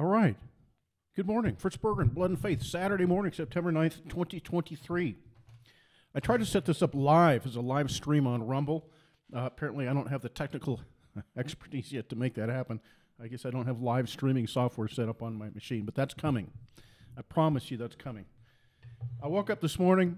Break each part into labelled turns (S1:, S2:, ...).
S1: All right. Good morning. Fritz Berger, Blood and Faith, Saturday morning, September 9th, 2023. I tried to set this up live as a live stream on Rumble. Apparently, I don't have the technical expertise yet to make that happen. I guess I don't have live streaming software set up on my machine, but that's coming. I promise you that's coming. I woke up this morning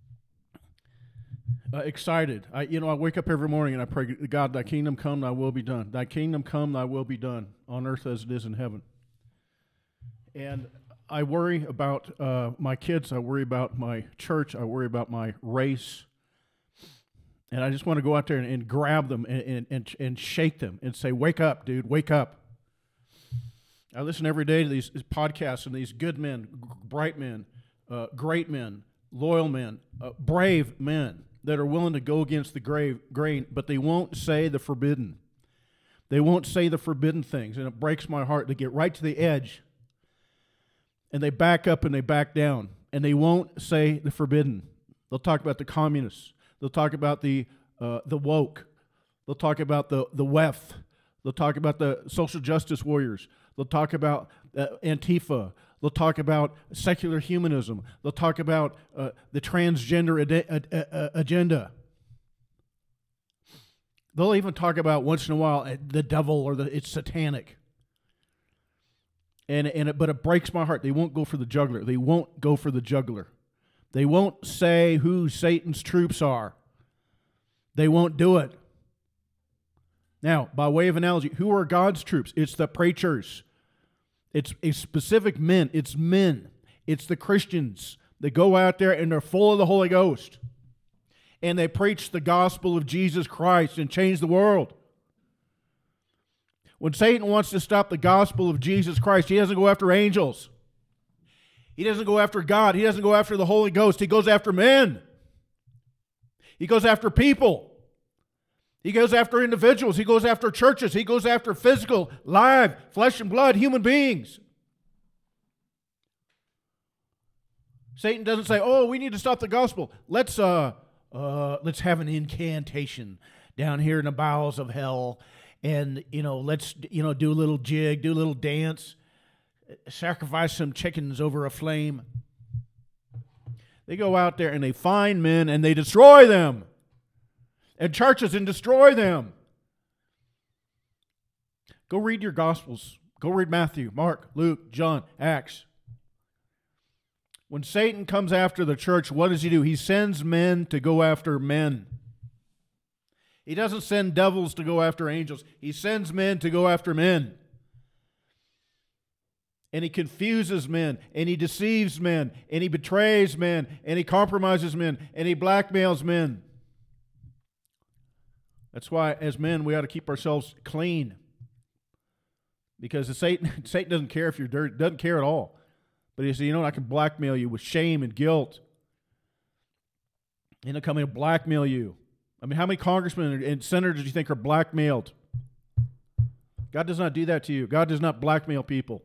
S1: excited. I wake up every morning and I pray, God, thy kingdom come, thy will be done. Thy kingdom come, thy will be done, on earth as it is in heaven. And I worry about my kids. I worry about my church. I worry about my race. And I just want to go out there and grab them and shake them and say, wake up, dude, wake up. I listen every day to these podcasts and these good men, bright men, great men, loyal men, brave men that are willing to go against the grain, but they won't say the forbidden. They won't say the forbidden things, and it breaks my heart. They get right to the edge, and they back up and they back down, and they won't say the forbidden. They'll talk about the communists. They'll talk about the woke. They'll talk about the WEF. They'll talk about the social justice warriors. They'll talk about Antifa. They'll talk about secular humanism. They'll talk about the transgender agenda. They'll even talk about once in a while the devil or it's satanic. But it breaks my heart. They won't go for the juggler. They won't go for the juggler. They won't say who Satan's troops are. They won't do it. Now, by way of analogy, who are God's troops? It's the preachers. It's a specific men. It's men. It's the Christians that go out there and they're full of the Holy Ghost. And they preach the gospel of Jesus Christ and change the world. When Satan wants to stop the gospel of Jesus Christ, he doesn't go after angels. He doesn't go after God. He doesn't go after the Holy Ghost. He goes after men. He goes after people. He goes after individuals. He goes after churches. He goes after physical, live, flesh and blood human beings. Satan doesn't say, "Oh, we need to stop the gospel. Let's have an incantation down here in the bowels of hell, and let's do a little jig, do a little dance, sacrifice some chickens over a flame." They go out there and they find men and they destroy them. And churches and destroy them. Go read your Gospels. Go read Matthew, Mark, Luke, John, Acts. When Satan comes after the church, what does he do? He sends men to go after men. He doesn't send devils to go after angels. He sends men to go after men. And he confuses men, and he deceives men, and he betrays men, and he compromises men, and he blackmails men. That's why, as men, we ought to keep ourselves clean. Because Satan doesn't care if you're dirty, doesn't care at all. But he says, I can blackmail you with shame and guilt. And he'll come in and blackmail you. I mean, how many congressmen and senators do you think are blackmailed? God does not do that to you. God does not blackmail people.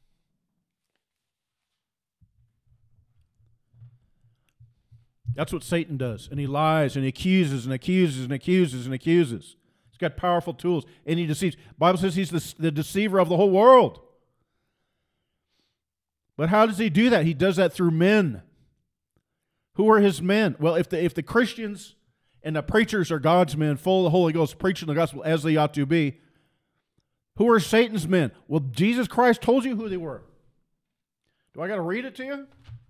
S1: That's what Satan does. And he lies and he accuses and accuses and accuses and accuses. He's got powerful tools and he deceives. The Bible says he's the deceiver of the whole world. But how does he do that? He does that through men. Who are his men? Well, if the Christians and the preachers are God's men, full of the Holy Ghost, preaching the gospel as they ought to be, who are Satan's men? Well, Jesus Christ told you who they were. Do I got to read it to you?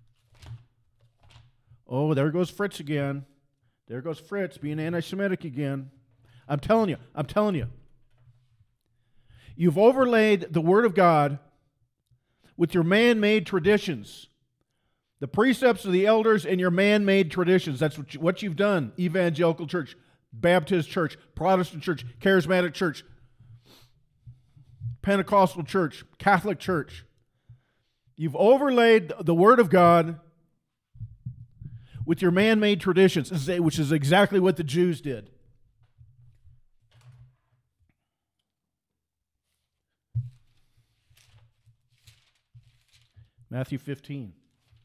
S1: Oh, there goes Fritz again. There goes Fritz being anti-Semitic again. I'm telling you. You've overlaid the Word of God with your man-made traditions. The precepts of the elders and your man-made traditions. That's what you've done. Evangelical church, Baptist church, Protestant church, Charismatic church, Pentecostal church, Catholic church. You've overlaid the Word of God with your man-made traditions, which is exactly what the Jews did. Matthew 15.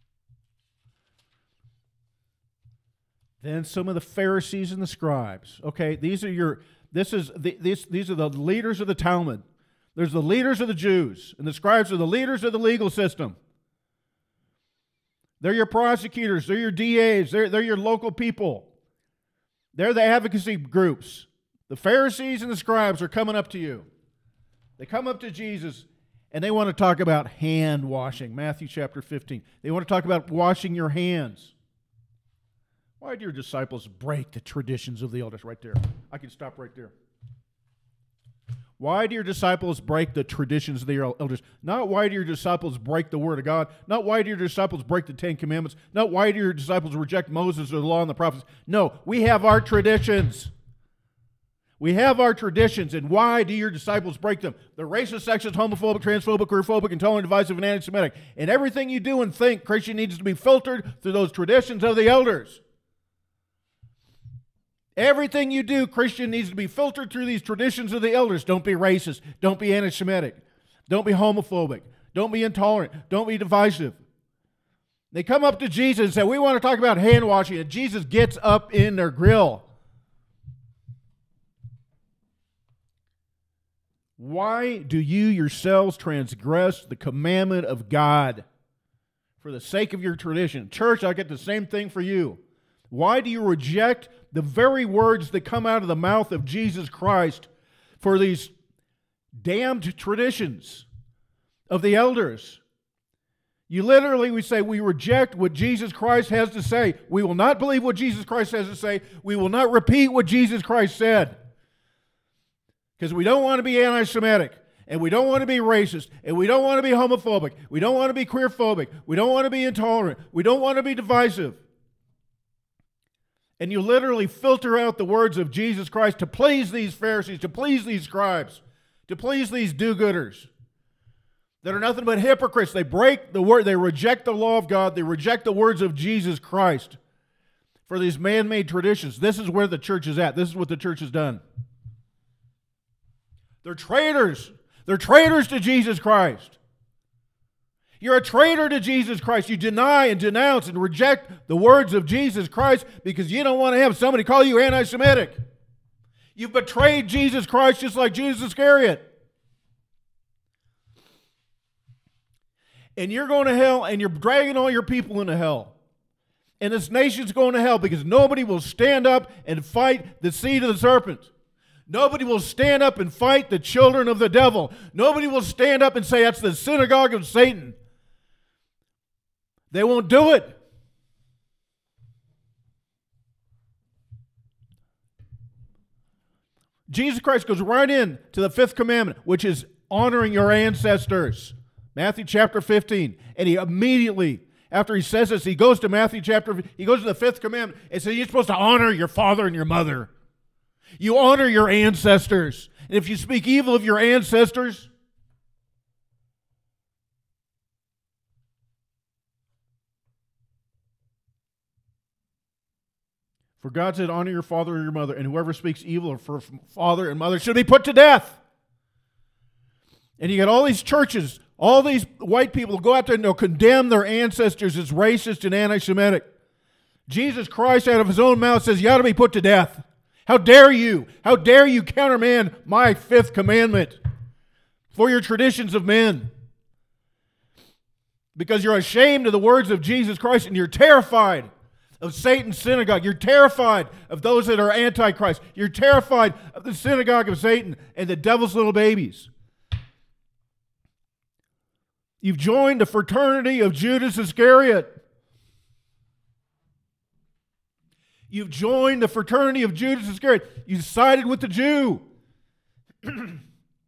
S1: Then some of the Pharisees and the scribes. Okay, these are the leaders of the Talmud. There's the leaders of the Jews, and the scribes are the leaders of the legal system. They're your prosecutors, they're your DAs, they're your local people. They're the advocacy groups. The Pharisees and the scribes are coming up to you. They come up to Jesus, and they want to talk about hand washing. Matthew chapter 15. They want to talk about washing your hands. Why do your disciples break the traditions of the elders? Right there. I can stop right there. Why do your disciples break the traditions of the elders? Not why do your disciples break the Word of God. Not why do your disciples break the Ten Commandments. Not why do your disciples reject Moses or the law and the prophets. No, we have our traditions. We have our traditions, and why do your disciples break them? They're racist, sexist, homophobic, transphobic, queerphobic, intolerant, divisive, and anti-Semitic. And everything you do and think, Christian, needs to be filtered through those traditions of the elders. Everything you do, Christian, needs to be filtered through these traditions of the elders. Don't be racist. Don't be anti-Semitic. Don't be homophobic. Don't be intolerant. Don't be divisive. They come up to Jesus and say, we want to talk about hand washing. And Jesus gets up in their grill. Why do you yourselves transgress the commandment of God for the sake of your tradition? Church, I get the same thing for you. Why do you reject the very words that come out of the mouth of Jesus Christ for these damned traditions of the elders? You literally, we say, we reject what Jesus Christ has to say. We will not believe what Jesus Christ has to say. We will not repeat what Jesus Christ said. Because we don't want to be anti-Semitic, and we don't want to be racist, and we don't want to be homophobic, we don't want to be queerphobic, we don't want to be intolerant, we don't want to be divisive. And you literally filter out the words of Jesus Christ to please these Pharisees, to please these scribes, to please these do-gooders that are nothing but hypocrites. They break the word, they reject the law of God, they reject the words of Jesus Christ for these man-made traditions. This is where the church is at. This is what the church has done. They're traitors. They're traitors to Jesus Christ. You're a traitor to Jesus Christ. You deny and denounce and reject the words of Jesus Christ because you don't want to have somebody call you anti-Semitic. You've betrayed Jesus Christ just like Judas Iscariot. And you're going to hell, and you're dragging all your people into hell. And this nation's going to hell because nobody will stand up and fight the seed of the serpent. Nobody will stand up and fight the children of the devil. Nobody will stand up and say that's the synagogue of Satan. They won't do it. Jesus Christ goes right in to the fifth commandment, which is honoring your ancestors. Matthew chapter 15. And he immediately, after he says this, he goes to he goes to the fifth commandment and says you're supposed to honor your father and your mother. You honor your ancestors. And if you speak evil of your ancestors, for God said, honor your father and your mother, and whoever speaks evil of her father and mother should be put to death. And you got all these churches, all these white people go out there and they'll condemn their ancestors as racist and anti-Semitic. Jesus Christ out of his own mouth says you ought to be put to death. How dare you? How dare you countermand my fifth commandment for your traditions of men? Because you're ashamed of the words of Jesus Christ and you're terrified of Satan's synagogue. You're terrified of those that are antichrist. You're terrified of the synagogue of Satan and the devil's little babies. You've joined the fraternity of Judas Iscariot. You've joined the fraternity of Judas Iscariot. You sided with the Jew. And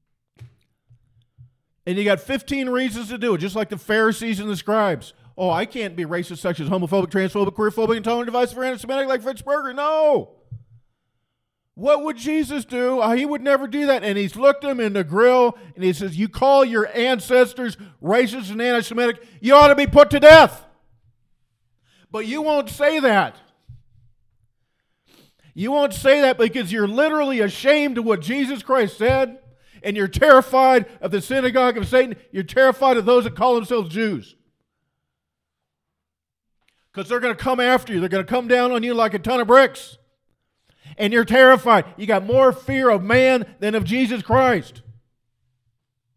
S1: you got 15 reasons to do it, just like the Pharisees and the scribes. Oh, I can't be racist, sexist, homophobic, transphobic, queerphobic, intolerant, divisive, or anti-Semitic like Fritz Berger. No. What would Jesus do? He would never do that. And he's looked him in the grill, and he says, you call your ancestors racist and anti-Semitic, you ought to be put to death. But you won't say that. You won't say that because you're literally ashamed of what Jesus Christ said, and you're terrified of the synagogue of Satan. You're terrified of those that call themselves Jews. Because they're going to come after you. They're going to come down on you like a ton of bricks. And you're terrified. You got more fear of man than of Jesus Christ.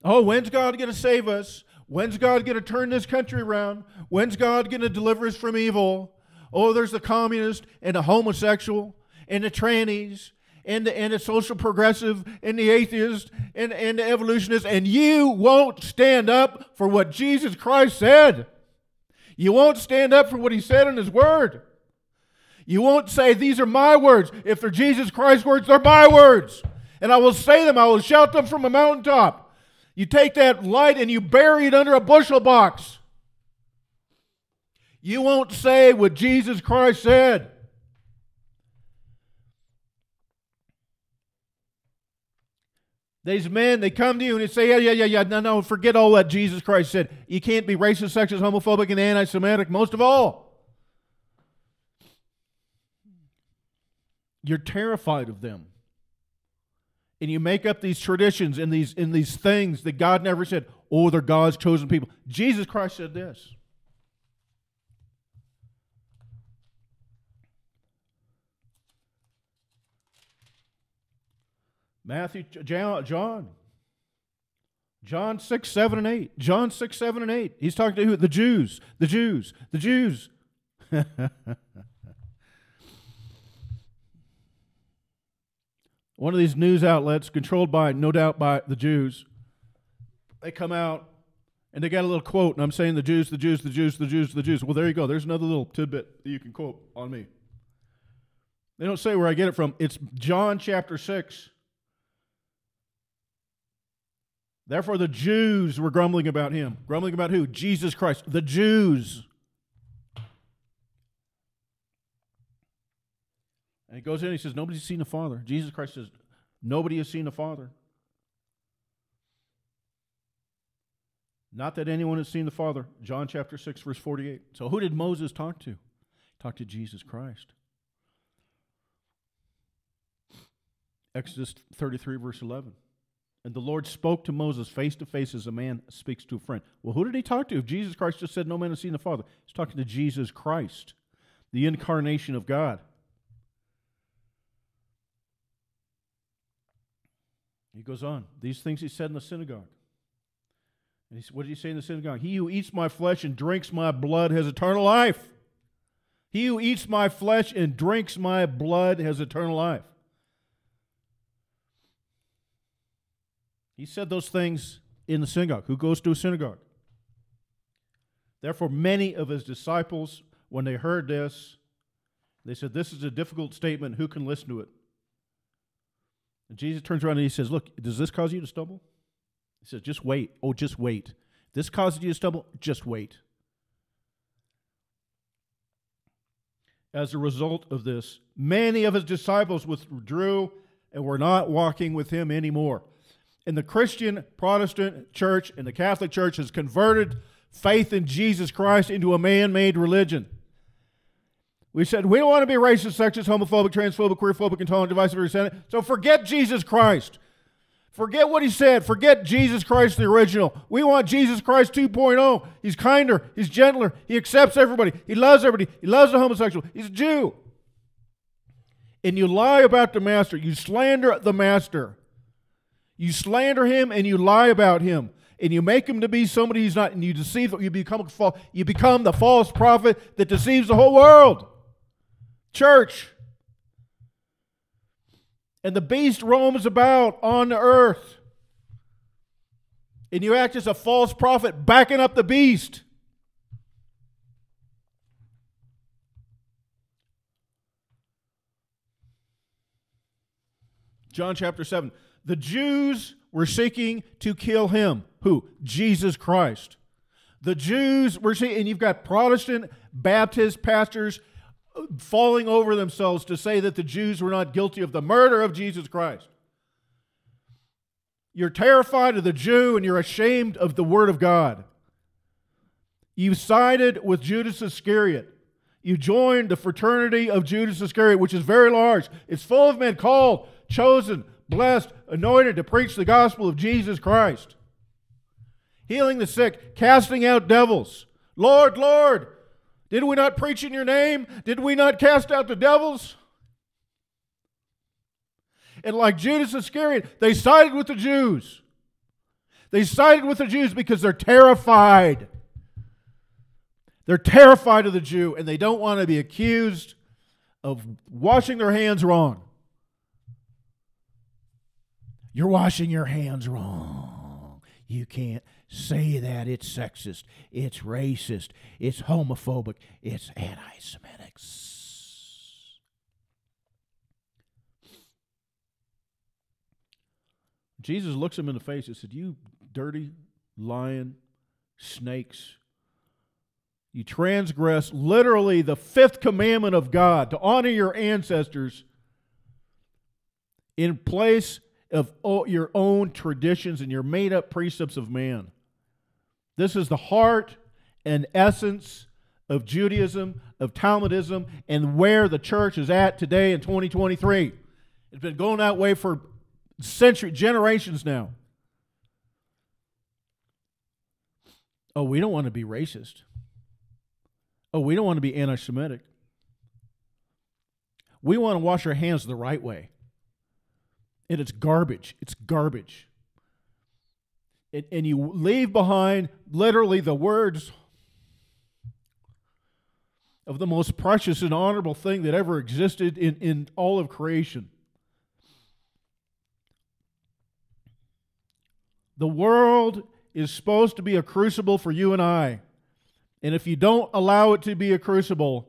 S1: Oh, when's God going to save us? When's God going to turn this country around? When's God going to deliver us from evil? Oh, there's the communist and the homosexual and the trannies and the social progressive and the atheist and the evolutionist, and you won't stand up for what Jesus Christ said. You won't stand up for what he said in his word. You won't say, these are my words. If they're Jesus Christ's words, they're my words. And I will say them, I will shout them from a mountaintop. You take that light and you bury it under a bushel box. You won't say what Jesus Christ said. These men, they come to you and they say, yeah, no, forget all that Jesus Christ said. You can't be racist, sexist, homophobic, and anti-Semitic, most of all. You're terrified of them. And you make up these traditions and these things that God never said. Oh, they're God's chosen people. Jesus Christ said this. Matthew, John 6, 7, and 8. John 6, 7, and 8. He's talking to who? The Jews. The Jews. One of these news outlets, controlled by, no doubt, by the Jews, they come out and they got a little quote, and I'm saying the Jews. Well, there you go. There's another little tidbit that you can quote on me. They don't say where I get it from. It's John chapter 6. Therefore, the Jews were grumbling about him. Grumbling about who? Jesus Christ. The Jews. And he goes in and he says, nobody's seen the Father. Jesus Christ says, nobody has seen the Father. Not that anyone has seen the Father. John chapter 6, verse 48. So who did Moses talk to? He talked to Jesus Christ. Exodus 33, verse 11. And the Lord spoke to Moses face to face as a man speaks to a friend. Well, who did he talk to? If Jesus Christ just said, no man has seen the Father. He's talking to Jesus Christ, the incarnation of God. He goes on. These things he said in the synagogue. And what did he say in the synagogue? He who eats my flesh and drinks my blood has eternal life. He who eats my flesh and drinks my blood has eternal life. He said those things in the synagogue. Who goes to a synagogue? Therefore, many of his disciples, when they heard this, they said, this is a difficult statement. Who can listen to it? And Jesus turns around and he says, look, does this cause you to stumble? He says, just wait. Oh, just wait. If this causes you to stumble, just wait. As a result of this, many of his disciples withdrew and were not walking with him anymore. And the Christian Protestant church and the Catholic Church has converted faith in Jesus Christ into a man-made religion. We said, we don't want to be racist, sexist, homophobic, transphobic, queerphobic, intolerant, divisive, or resentment. So forget Jesus Christ. Forget what he said. Forget Jesus Christ, the original. We want Jesus Christ 2.0. He's kinder. He's gentler. He accepts everybody. He loves everybody. He loves the homosexual. He's a Jew. And you lie about the master. You slander the master. You slander him and you lie about him. And you make him to be somebody he's not. And you deceive. You become the false prophet that deceives the whole world. Church. And the beast roams about on the earth. And you act as a false prophet backing up the beast. John chapter 7. The Jews were seeking to kill him. Who? Jesus Christ. The Jews were seeking, and you've got Protestant Baptist pastors falling over themselves to say that the Jews were not guilty of the murder of Jesus Christ. You're terrified of the Jew and you're ashamed of the Word of God. You sided with Judas Iscariot. You joined the fraternity of Judas Iscariot, which is very large. It's full of men called, chosen, blessed, anointed to preach the gospel of Jesus Christ. Healing the sick, casting out devils. Lord, Lord, did we not preach in your name? Did we not cast out the devils? And like Judas Iscariot, they sided with the Jews. They sided with the Jews because they're terrified. They're terrified of the Jew, and they don't want to be accused of washing their hands wrong. You're washing your hands wrong. You can't say that. It's sexist. It's racist. It's homophobic. It's anti-Semitic. Jesus looks him in the face and said, "You dirty, lying snakes. You transgress literally the fifth commandment of God to honor your ancestors in place of your own traditions and your made-up precepts of man." This is the heart and essence of Judaism, of Talmudism, and where the church is at today in 2023. It's been going that way for generations now. Oh, we don't want to be racist. Oh, we don't want to be anti-Semitic. We want to wash our hands the right way. And it's garbage. It's garbage. And you leave behind literally the words of the most precious and honorable thing that ever existed in all of creation. The world is supposed to be a crucible for you and I. And if you don't allow it to be a crucible,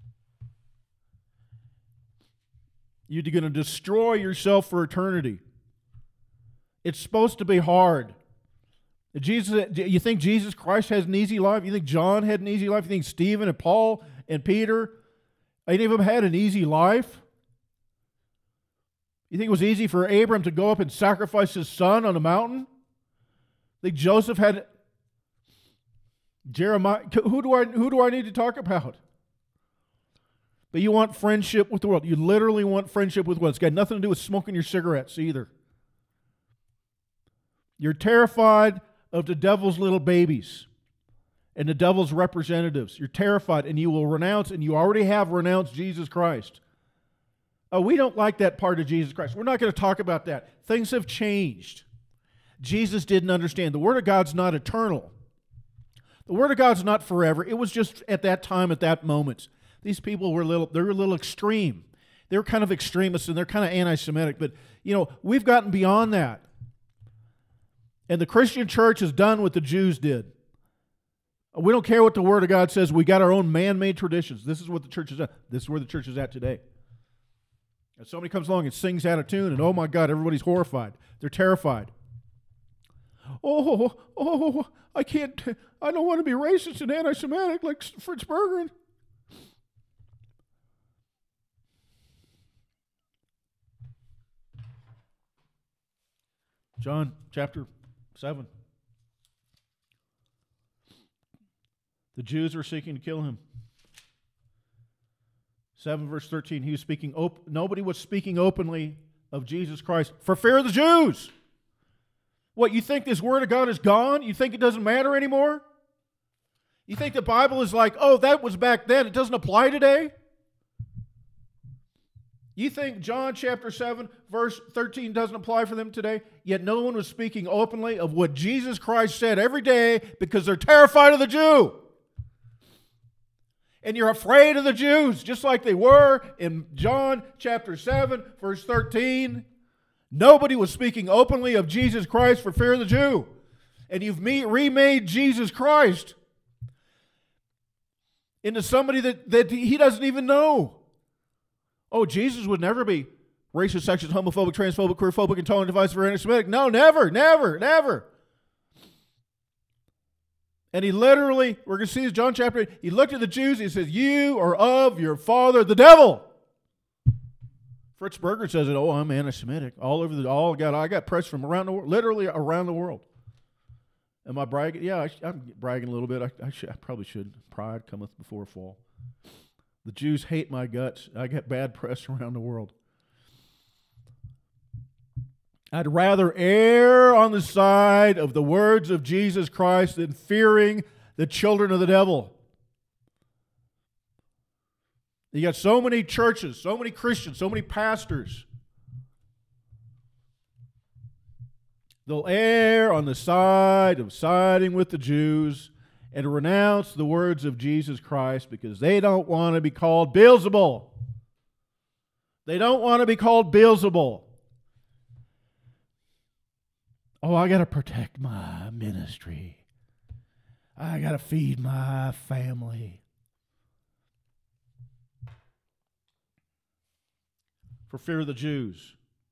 S1: you're going to destroy yourself for eternity. It's supposed to be hard. You think Jesus Christ has an easy life? You think John had an easy life? You think Stephen and Paul and Peter, any of them had an easy life? You think it was easy for Abram to go up and sacrifice his son on a mountain? Think Joseph had Jeremiah? Who do I need to talk about? But you want friendship with the world. You literally want friendship with the world. It's got nothing to do with smoking your cigarettes either. You're terrified of the devil's little babies and the devil's representatives. You're terrified, and you will renounce, and you already have renounced Jesus Christ. Oh, we don't like that part of Jesus Christ. We're not going to talk about that. Things have changed. Jesus didn't understand. The Word of God's not eternal. The Word of God's not forever. It was just at that time, at that moment. These people were a little extreme. They were kind of extremists and they're kind of anti-Semitic. But, we've gotten beyond that. And the Christian church has done what the Jews did. We don't care what the Word of God says. We got our own man-made traditions. This is what the church is at. This is where the church is at today. And somebody comes along and sings out of tune, and oh my God, everybody's horrified. They're terrified. Oh, I don't want to be racist and anti-Semitic like Fritz Berggren. John chapter 7. The Jews were seeking to kill him. 7 verse 13, nobody was speaking openly of Jesus Christ for fear of the Jews. What, you think this Word of God is gone? You think it doesn't matter anymore? You think the Bible is like, oh, that was back then, it doesn't apply today? You think John chapter 7 verse 13 doesn't apply for them today? Yet no one was speaking openly of what Jesus Christ said every day because they're terrified of the Jew. And you're afraid of the Jews, just like they were in John chapter 7 verse 13. Nobody was speaking openly of Jesus Christ for fear of the Jew. And you've remade Jesus Christ into somebody that he doesn't even know. Oh, Jesus would never be racist, sexist, homophobic, transphobic, queerphobic, intolerant, divisive, or anti-Semitic. No, never, never, never. And he literally, we're going to see this John chapter 8, he looked at the Jews, he says, you are of your father, the devil. Fritz Berggren says it, oh, I'm anti-Semitic. I got press from around the world, literally around the world. Am I bragging? Yeah, I'm bragging a little bit. I probably should. Pride cometh before a fall. The Jews hate my guts. I get bad press around the world. I'd rather err on the side of the words of Jesus Christ than fearing the children of the devil. You got so many churches, so many Christians, so many pastors They'll err on the side of siding with the Jews and renounce the words of Jesus Christ because they don't want to be called Beelzebul. They don't want to be called Beelzebul. Oh, I got to protect my ministry. I got to feed my family. For fear of the Jews.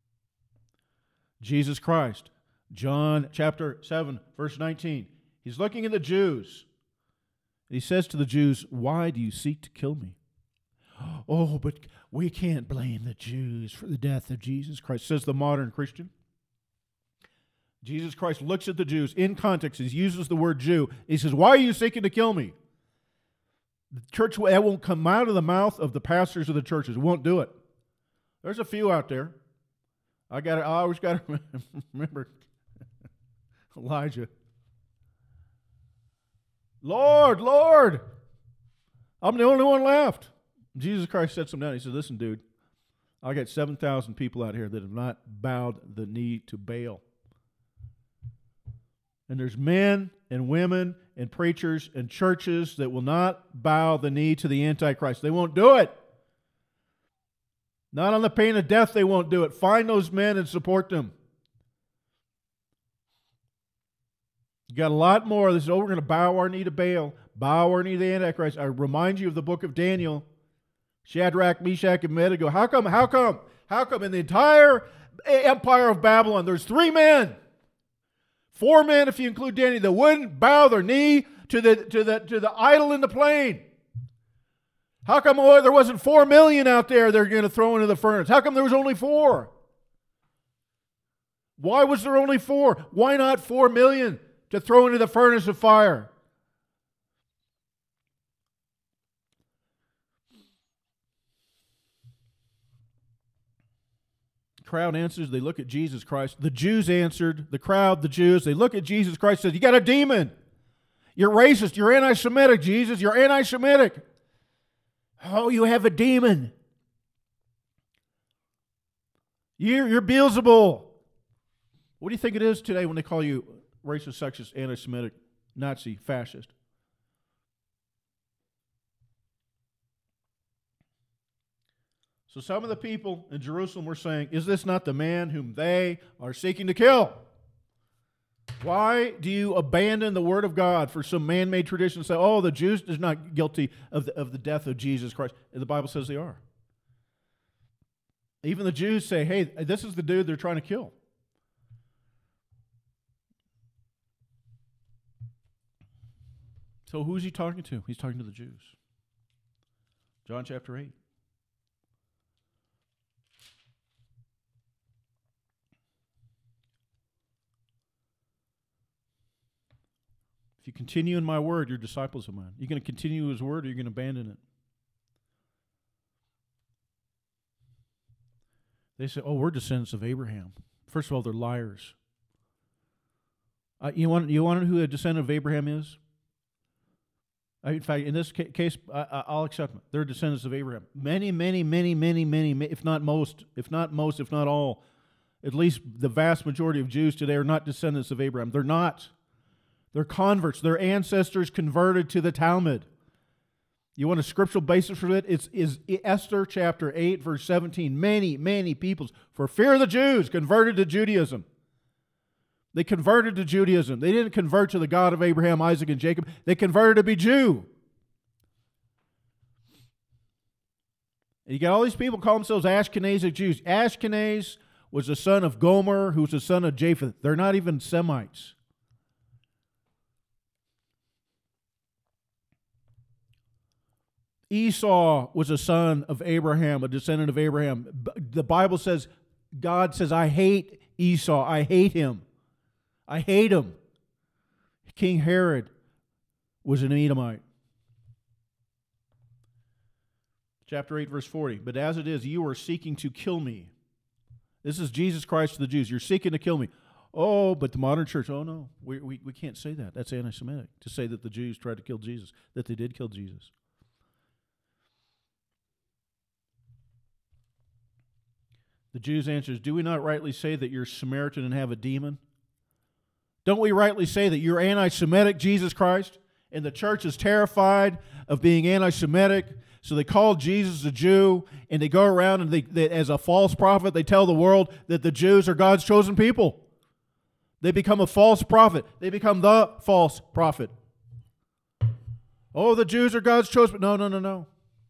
S1: Jesus Christ, John chapter 7, verse 19. He's looking at the Jews. He says to the Jews, "Why do you seek to kill me?" Oh, but we can't blame the Jews for the death of Jesus Christ, says the modern Christian. Jesus Christ looks at the Jews in context. He uses the word Jew. He says, "Why are you seeking to kill me?" The church, that won't come out of the mouth of the pastors of the churches. It won't do it. There's a few out there. I always got to remember Elijah. Lord, Lord, I'm the only one left. Jesus Christ sets him down. He said, "Listen, dude, I got 7,000 people out here that have not bowed the knee to Baal. And there's men and women and preachers and churches that will not bow the knee to the Antichrist. They won't do it. Not on the pain of death, they won't do it. Find those men and support them." You got a lot more. This is, we're going to bow our knee to Baal, bow our knee to the Antichrist. I remind you of the book of Daniel. Shadrach, Meshach, and Abednego. How come in the entire empire of Babylon, there's 3 men, 4 men if you include Daniel, that wouldn't bow their knee to the idol in the plain? How come there wasn't 4 million out there they're going to throw into the furnace? How come there was only 4? Why was there only 4? Why not 4 million to throw into the furnace of fire? The crowd answers, they look at Jesus Christ. The Jews answered, the crowd, the Jews, they look at Jesus Christ and said, "You got a demon. You're racist. You're anti-Semitic, Jesus. You're anti-Semitic. Oh, you have a demon. You're Beelzebul." What do you think it is today when they call you racist, sexist, anti-Semitic, Nazi, fascist? So some of the people in Jerusalem were saying, "Is this not the man whom they are seeking to kill? Why do you abandon the word of God for some man-made tradition and say, oh, the Jews is not guilty of the death of Jesus Christ?" And the Bible says they are. Even the Jews say, "Hey, this is the dude they're trying to kill." So who's he talking to? He's talking to the Jews. John chapter 8. If you continue in my word, you're disciples of mine. You're going to continue his word or you're going to abandon it. They say, "Oh, we're descendants of Abraham." First of all, they're liars. You want to know who a descendant of Abraham is? In fact, in this case, I'll accept them. They're descendants of Abraham. Many, if not most, if not all, at least the vast majority of Jews today are not descendants of Abraham. They're not. They're converts. Their ancestors converted to the Talmud. You want a scriptural basis for it? It's Esther chapter 8, verse 17. Many peoples, for fear of the Jews, converted to Judaism. They converted to Judaism. They didn't convert to the God of Abraham, Isaac, and Jacob. They converted to be Jew. And you got all these people call themselves Ashkenazic Jews. Ashkenaz was the son of Gomer, who was the son of Japheth. They're not even Semites. Esau was a son of Abraham, a descendant of Abraham. The Bible says, God says, "I hate Esau. I hate him. I hate him." King Herod was an Edomite. Chapter 8, verse 40. "But as it is, you are seeking to kill me." This is Jesus Christ to the Jews. "You're seeking to kill me." Oh, but the modern church, oh no, we can't say that. That's anti-Semitic to say that the Jews tried to kill Jesus, that they did kill Jesus. The Jews answers, "Do we not rightly say that you're Samaritan and have a demon? Don't we rightly say that you're anti-Semitic, Jesus Christ? And the church is terrified of being anti-Semitic, so they call Jesus a Jew, and they go around and they, as a false prophet, they tell the world that the Jews are God's chosen people. They become a false prophet. They become the false prophet. Oh, the Jews are God's chosen. No, no, no, no.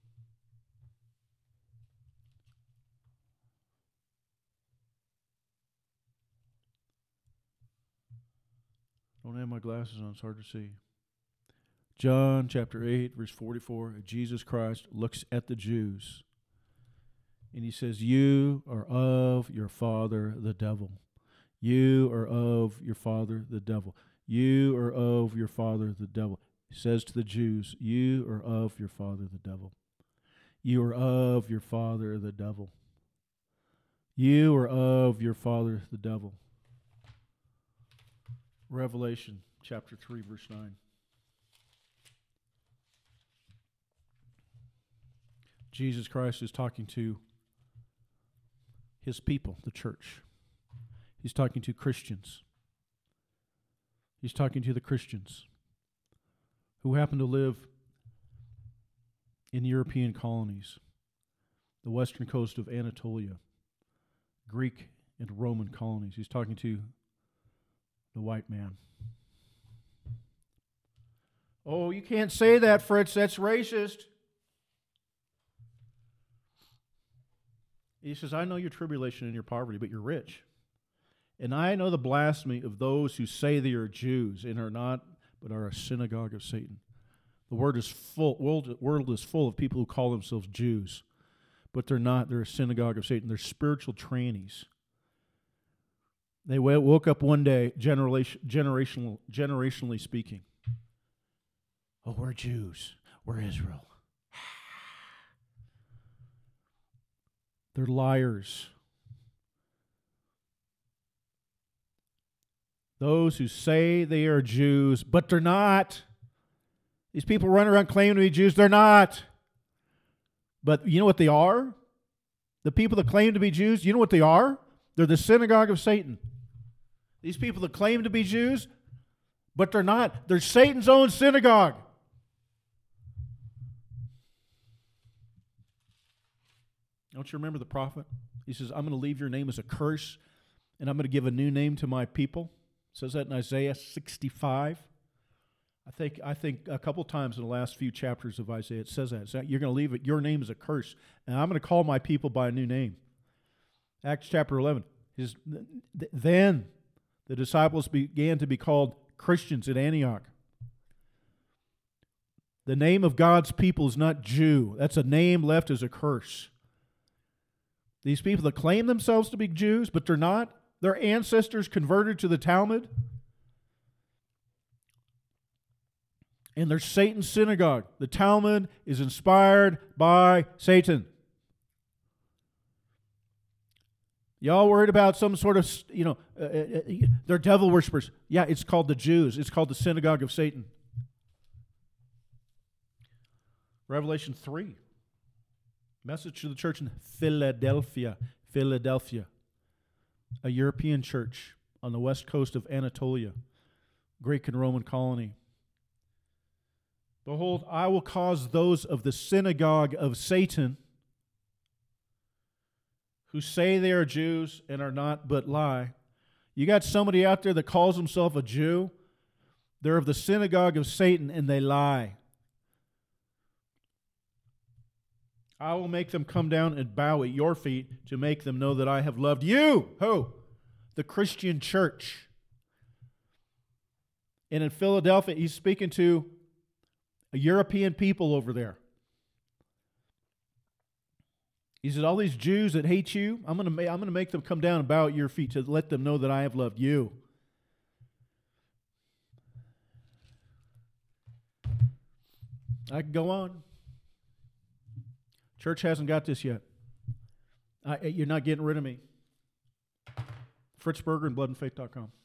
S1: Don't have my glasses on, it's hard to see. John chapter 8, verse 44, Jesus Christ looks at the Jews, and he says, you are of your father, the devil. You are of your father, the devil. You are of your father, the devil. He says to the Jews, you are of your father, the devil. You are of your father, the devil. You are of your father, the devil. Revelation chapter 3, verse 9. Jesus Christ is talking to his people, the church. He's talking to Christians. He's talking to the Christians who happen to live in European colonies, the western coast of Anatolia, Greek and Roman colonies. He's talking to the white man. Oh, you can't say that, Fritz. That's racist. He says, I know your tribulation and your poverty, but you're rich. And I know the blasphemy of those who say they are Jews and are not, but are a synagogue of Satan. The world is full of people who call themselves Jews, but they're not. They're a synagogue of Satan. They're spiritual trannies. They woke up one day, generationally speaking. Oh, we're Jews. We're Israel. They're liars. Those who say they are Jews, but they're not. These people run around claiming to be Jews. They're not. But you know what they are? The people that claim to be Jews, you know what they are? They're the synagogue of Satan. These people that claim to be Jews, but they're not. They're Satan's own synagogue. Don't you remember the prophet? He says, I'm going to leave your name as a curse, and I'm going to give a new name to my people. It says that in Isaiah 65. I think a couple times in the last few chapters of Isaiah it says that. You're going to leave it, your name as a curse, and I'm going to call my people by a new name. Acts chapter 11. Then the disciples began to be called Christians at Antioch. The name of God's people is not Jew. That's a name left as a curse. These people that claim themselves to be Jews, but they're not, their ancestors converted to the Talmud, and they're Satan's synagogue. The Talmud is inspired by Satan. Y'all worried about some sort of, they're devil worshipers. Yeah, it's called the Jews. It's called the synagogue of Satan. Revelation 3. Message to the church in Philadelphia. Philadelphia. A European church on the west coast of Anatolia, Greek and Roman colony. Behold, I will cause those of the synagogue of Satan who say they are Jews and are not but lie. You got somebody out there that calls himself a Jew. They're of the synagogue of Satan and they lie. I will make them come down and bow at your feet to make them know that I have loved you. Who? The Christian church. And in Philadelphia, he's speaking to a European people over there. He said, all these Jews that hate you, I'm going to make them come down and bow at your feet to let them know that I have loved you. I can go on. Church hasn't got this yet. You're not getting rid of me. Fritz Berger and bloodandfaith.com.